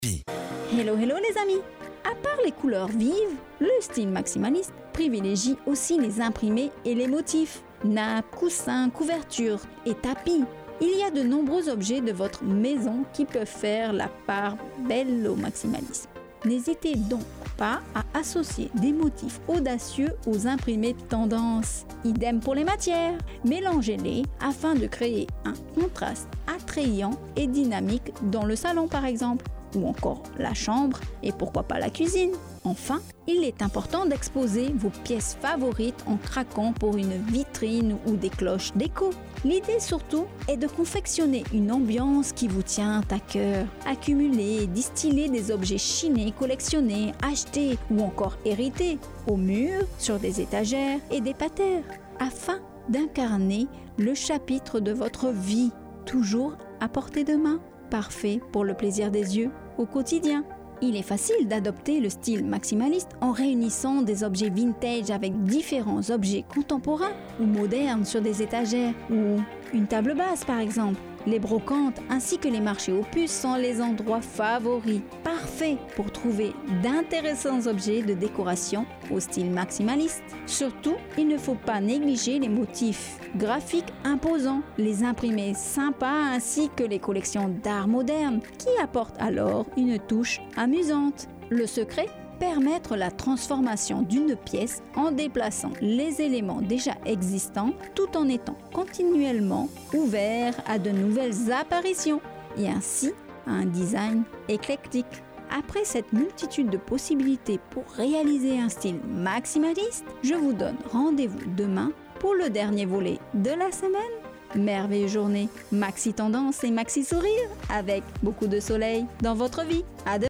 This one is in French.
Hello les amis. À part les couleurs vives, le style maximaliste privilégie aussi les imprimés et les motifs. Nappes, coussins, couvertures et tapis. Il y a de nombreux objets de votre maison qui peuvent faire la part belle au maximalisme. N'hésitez donc pas à associer des motifs audacieux aux imprimés de tendance. Idem pour les matières. Mélangez-les afin de créer un contraste attrayant et dynamique dans le salon par exemple, ou encore la chambre et pourquoi pas la cuisine. Enfin, il est important d'exposer vos pièces favorites en craquant pour une vitrine ou des cloches déco. L'idée surtout est de confectionner une ambiance qui vous tient à cœur. Accumuler et distiller des objets chinés, collectionnés, achetés ou encore hérités au mur, sur des étagères et des patères, afin d'incarner le chapitre de votre vie, toujours à portée de main. Parfait pour le plaisir des yeux au quotidien. Il est facile d'adopter le style maximaliste en réunissant des objets vintage avec différents objets contemporains ou modernes sur des étagères ou une table basse par exemple. Les brocantes ainsi que les marchés aux puces sont les endroits favoris, parfaits pour trouver d'intéressants objets de décoration au style maximaliste. Surtout, il ne faut pas négliger les motifs graphiques imposants, les imprimés sympas ainsi que les collections d'art moderne qui apportent alors une touche amusante. Le secret ? Permettre la transformation d'une pièce en déplaçant les éléments déjà existants tout en étant continuellement ouvert à de nouvelles apparitions et ainsi à un design éclectique. Après cette multitude de possibilités pour réaliser un style maximaliste, je vous donne rendez-vous demain pour le dernier volet de la semaine. Merveilleuse journée, maxi tendance et maxi sourire avec beaucoup de soleil dans votre vie. À demain.